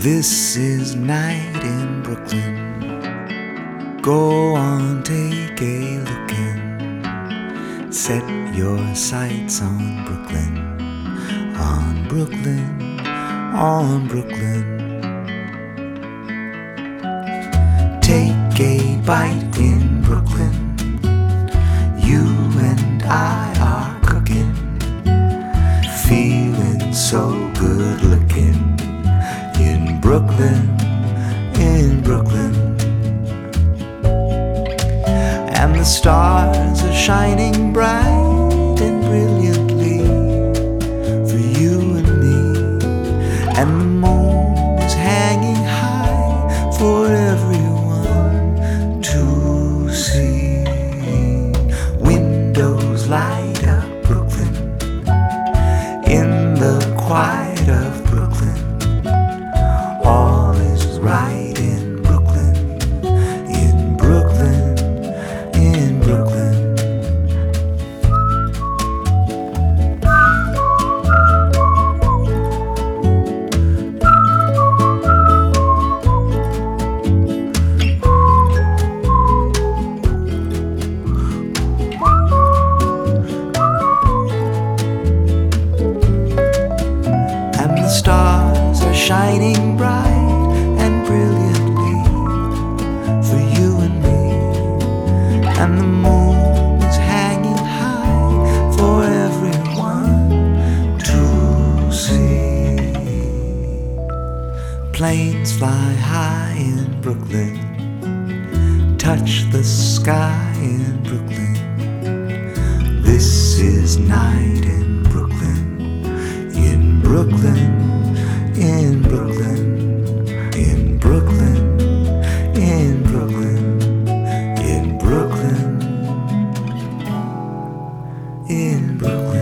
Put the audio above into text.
This is night in Brooklyn. Go on, take a look in. Set your sights on Brooklyn, on Brooklyn, on Brooklyn. Take a bite in Brooklyn. You and I are cooking, feeling so good looking. In Brooklyn, in Brooklyn. And the stars are shining bright and brilliantly for you and me. And the moon is hanging high for everyone to see. Windows light up Brooklyn in the quiet of Brooklyn. All is right in Brooklyn, in Brooklyn, in Brooklyn. And the stars are shining bright and brilliantly for you and me. And the moon is hanging high for everyone to see. Planes fly high in Brooklyn, touch the sky in Brooklyn. This is night in Brooklyn, in Brooklyn, in Brooklyn, in Brooklyn, in Brooklyn, in Brooklyn, in Brooklyn.